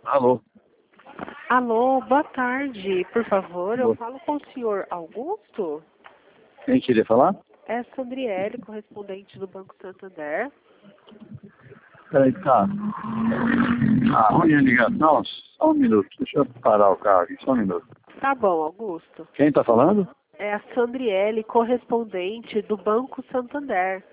Alô? Alô, boa tarde. Por favor, eu Boa. falo com o senhor Augusto? Quem queria falar? É Sandriele, correspondente do Banco Santander. Peraí, tá. Ruim a ligação? Só um minuto. Deixa eu parar o carro aqui, só um minuto. Tá bom, Augusto. Quem tá falando? É a Sandriele, correspondente do Banco Santander.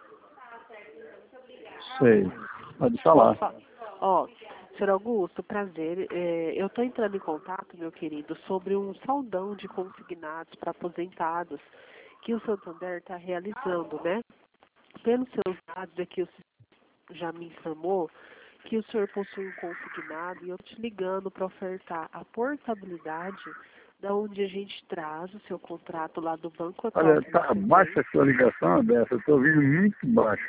Sei. Pode falar. Ó, senhor Augusto, prazer. Eu estou entrando em contato, meu querido, sobre um saldão de consignados para aposentados que o Santander está realizando, né? Pelos seus dados aqui, o senhor já me informou que o senhor possui um consignado e eu estou te ligando para ofertar a portabilidade da onde a gente traz o seu contrato lá do banco atual. Olha, tá baixa a sua ligação, dessa. Eu tô ouvindo muito baixo.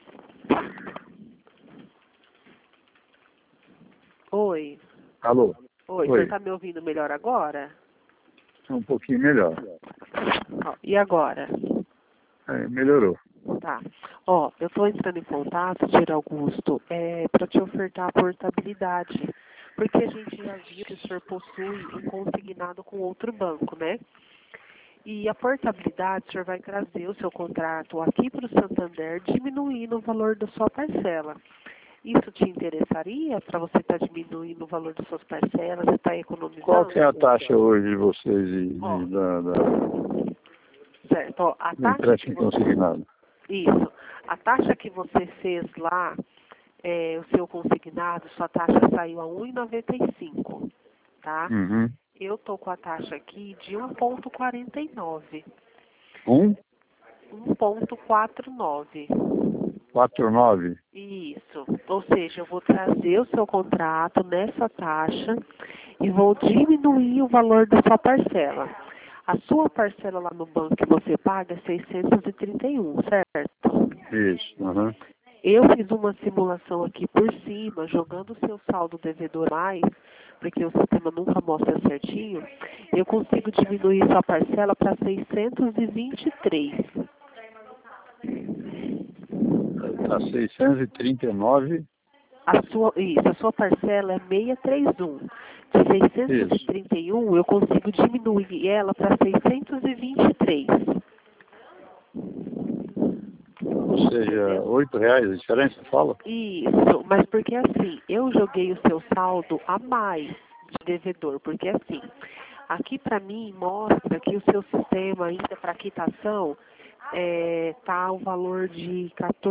Oi. Alô? Oi, o senhor está me ouvindo melhor agora? Um pouquinho melhor. Ó, e agora? Melhorou. Tá. Ó, eu estou entrando em contato, senhor Augusto, para te ofertar a portabilidade. Porque a gente já viu que o senhor possui um consignado com outro banco, né? E a portabilidade, o senhor vai trazer o seu contrato aqui para o Santander, diminuindo o valor da sua parcela. Isso te interessaria para você estar diminuindo o valor das suas parcelas, você está economizando? Qual que é a taxa hoje de vocês Certo, ó, a do taxa empréstimo consignado? Isso. A taxa que você fez lá, o seu consignado, sua taxa saiu a 1,95, tá? Uhum. Eu estou com a taxa aqui de 1,49. 1,49. 49? Isso. Ou seja, eu vou trazer o seu contrato nessa taxa e vou diminuir o valor da sua parcela. A sua parcela lá no banco que você paga é 631, certo? Isso. Uhum. Eu fiz uma simulação aqui por cima, jogando o seu saldo devedor mais, porque o sistema nunca mostra certinho, eu consigo diminuir sua parcela para 623. Tá 639. A sua parcela é 631. De 631, eu consigo diminuir ela para 623. Ou seja, R$ 8 a diferença, fala? Isso, mas porque assim, eu joguei o seu saldo a mais de devedor, porque assim, aqui para mim mostra que o seu sistema ainda para quitação tá o valor de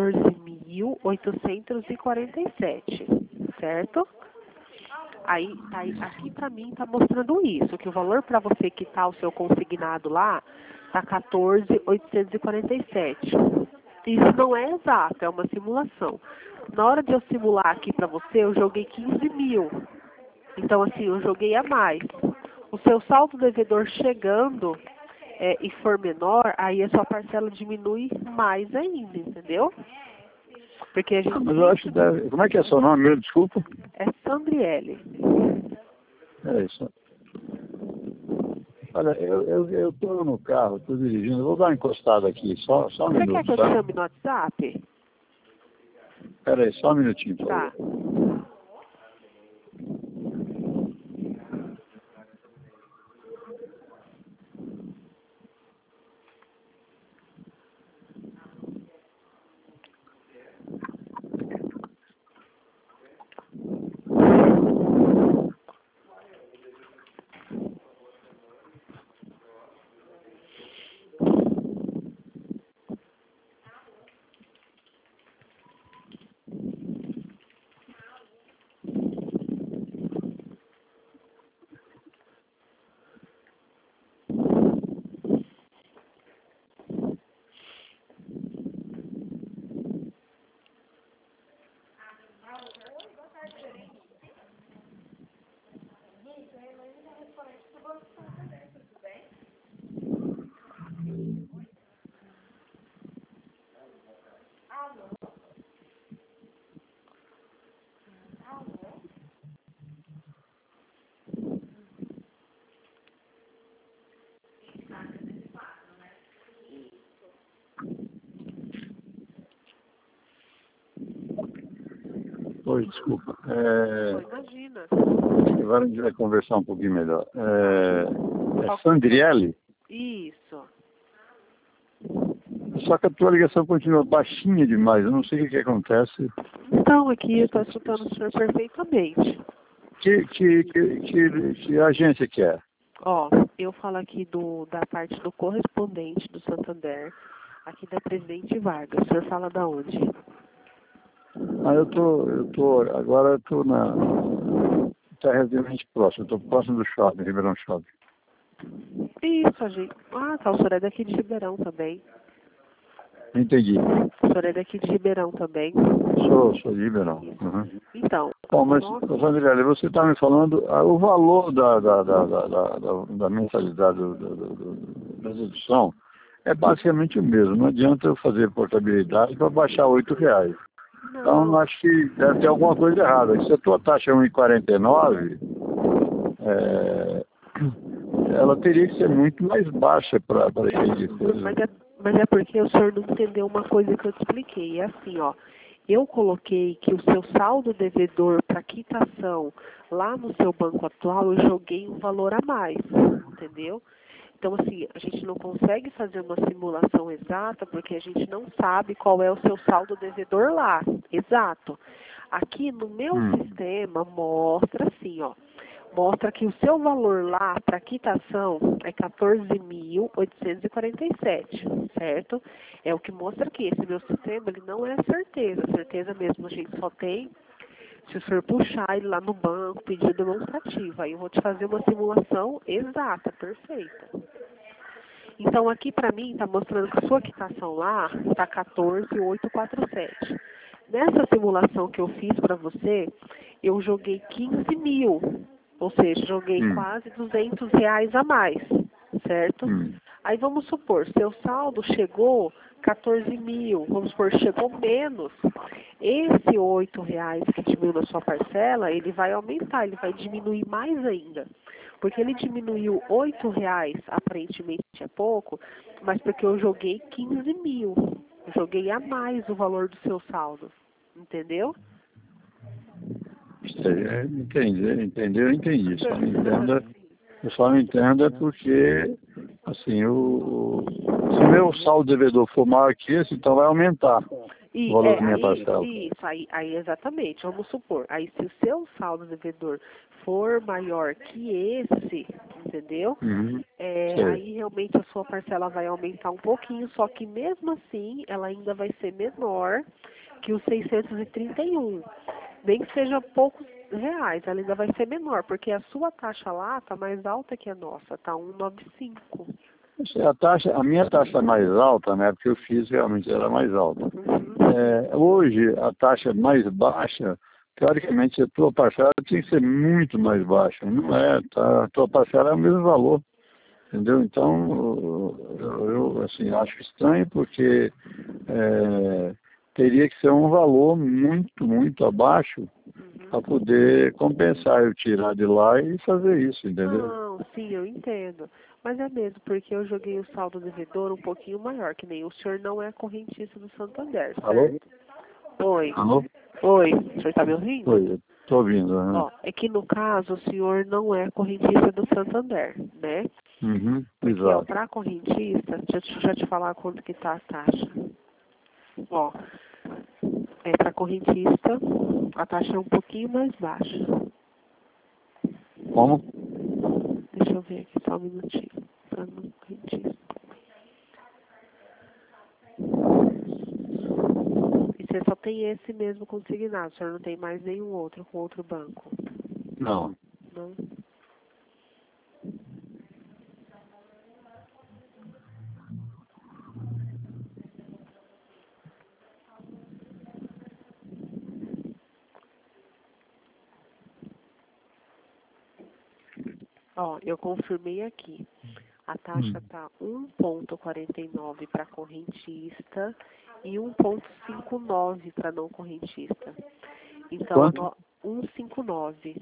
14.847, certo? Aí, aqui para mim tá mostrando isso, que o valor para você quitar o seu consignado lá tá 14.847. Isso não é exato, é uma simulação. Na hora de eu simular aqui para você, eu joguei 15 mil. Então, assim, eu joguei a mais. O seu saldo devedor chegando e for menor, aí a sua parcela diminui mais ainda, entendeu? Porque a gente... Mas eu acho que deve... Como é que é seu nome mesmo? Desculpa. É Sandriele. É isso. Olha, eu tô no carro, tô dirigindo. Eu vou dar uma encostada aqui, só um Você minuto, quer que eu te tá? chame no WhatsApp? Pera aí, só um minutinho, por Tá. favor. Oi, desculpa. Imagina. Agora a gente vai conversar um pouquinho melhor. É Sandriele? Isso. Só que a tua ligação continua baixinha demais. Eu não sei o que acontece. Então, aqui eu estou escutando o senhor perfeitamente. Que agência que é? Ó, eu falo aqui da parte do correspondente do Santander, aqui da Presidente Vargas. O senhor fala da onde? Agora eu tô tá relativamente próximo. Eu tô próximo do shopping, Ribeirão Shopping. Isso, a gente. Ah, tá. O senhor é daqui de Ribeirão também. Entendi. O senhor é daqui de Ribeirão também. Sou de Ribeirão. Uhum. Então. Bom, mas, Sandriele, você está me falando o valor da mensalidade da dedução é basicamente o mesmo. Não adianta eu fazer portabilidade para baixar R$8. Então, acho que deve ter alguma coisa errada. Se a tua taxa é 1,49, ela teria que ser muito mais baixa para esse coisa. Mas é porque o senhor não entendeu uma coisa que eu te expliquei. É assim, ó. Eu coloquei que o seu saldo devedor para quitação lá no seu banco atual, eu joguei um valor a mais, entendeu? Então, assim, a gente não consegue fazer uma simulação exata porque a gente não sabe qual é o seu saldo devedor lá. Exato. Aqui no meu sistema mostra assim, ó. Mostra que o seu valor lá para quitação é 14.847, certo? É o que mostra aqui. Esse meu sistema, ele não é certeza. Certeza mesmo, a gente só tem se o senhor puxar ele lá no banco, pedir demonstrativo. Aí eu vou te fazer uma simulação exata, perfeita. Então, aqui para mim, está mostrando que a sua quitação lá está 14.847. Nessa simulação que eu fiz para você, eu joguei 15 mil. Ou seja, joguei quase R$200 a mais, certo? Aí vamos supor, seu saldo chegou 14 mil, vamos supor, chegou menos. Esse R$8 que diminuiu na sua parcela, ele vai aumentar, ele vai diminuir mais ainda. Porque ele diminuiu R$8, aparentemente é pouco, mas porque eu joguei 15 mil. Eu joguei a mais o valor do seu saldo. Entendeu? Entendi. Eu só não entendo porque, assim, se o meu saldo devedor for maior que esse, então vai aumentar o valor da minha parcela. Isso, aí exatamente, vamos supor. Aí se o seu saldo devedor for maior que esse, entendeu? Aí realmente a sua parcela vai aumentar um pouquinho, só que mesmo assim ela ainda vai ser menor que os 631. Nem que seja poucos reais, ela ainda vai ser menor, porque a sua taxa lá está mais alta que a nossa, está 195. A minha taxa mais alta, né, porque eu fiz realmente era mais alta. Hoje, a taxa mais baixa, teoricamente, a tua parcela tinha que ser muito mais baixa. Não é, tá? A tua parcela é o mesmo valor, entendeu? Então, eu assim, acho estranho, porque teria que ser um valor muito, muito abaixo para poder compensar eu tirar de lá e fazer isso, entendeu? Não, sim, eu entendo. Mas é mesmo, porque eu joguei o saldo devedor um pouquinho maior, que nem o senhor não é correntista do Santander, certo? Alô? Oi. Alô? Oi, o senhor está me ouvindo? Oi, estou ouvindo. Ó, é que no caso o senhor não é correntista do Santander, né? Porque Exato. para correntista, deixa eu já te falar quanto que tá a taxa. Ó, para correntista, a taxa é um pouquinho mais baixa. Como? Deixa eu ver aqui só um minutinho. Para não correntista. E você só tem esse mesmo consignado, o senhor não tem mais nenhum outro com outro banco? Não. Não? Ó, eu confirmei aqui. A taxa está 1,49 para correntista e 1,59 para não correntista. Então, 1,59.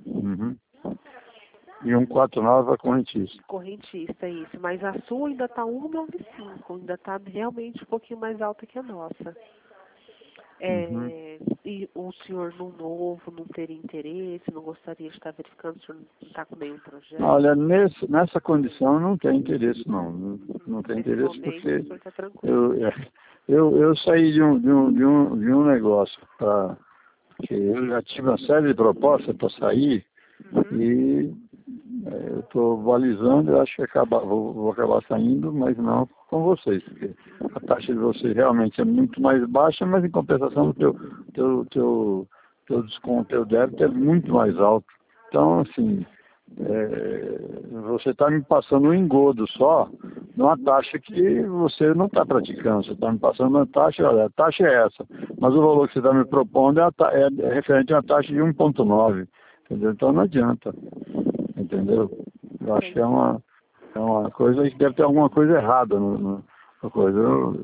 E 149 para correntista. Correntista, isso. Mas a sua ainda está 1,95. Ainda está realmente um pouquinho mais alta que a nossa. Uhum. E o senhor no novo não teria interesse, não gostaria de estar verificando, o senhor não está com nenhum projeto? Olha, nessa condição não tem interesse não. Não tem Nesse interesse momento porque o senhor está tranquilo. eu saí de um negócio que eu já tive uma série de propostas para sair e eu estou balizando, eu acho que vou acabar saindo, mas não com vocês, porque a taxa de vocês realmente é muito mais baixa, mas em compensação o teu desconto, teu débito é muito mais alto. Então, assim, você está me passando um engodo só, numa taxa que você não está praticando. Você está me passando uma taxa, olha, a taxa é essa, mas o valor que você está me propondo é referente a uma taxa de 1,9, entendeu? Então não adianta, entendeu? Eu acho que é uma coisa que deve ter alguma coisa errada no coisa.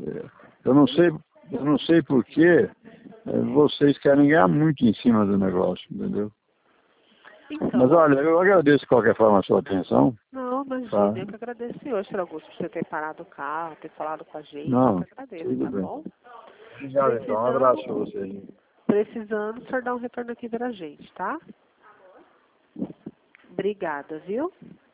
Eu não sei por que vocês querem ganhar muito em cima do negócio, entendeu? Então, Mas olha, eu agradeço de qualquer forma a sua atenção. não, Tá? imagina, eu que agradeço, senhor Augusto, por você ter parado o carro, ter falado com a gente, eu Não, que agradeço, tudo tá bem. bom? Obrigado, então. Um abraço para vocês. Precisando, o senhor dá um retorno aqui pra gente, tá? Obrigada, viu?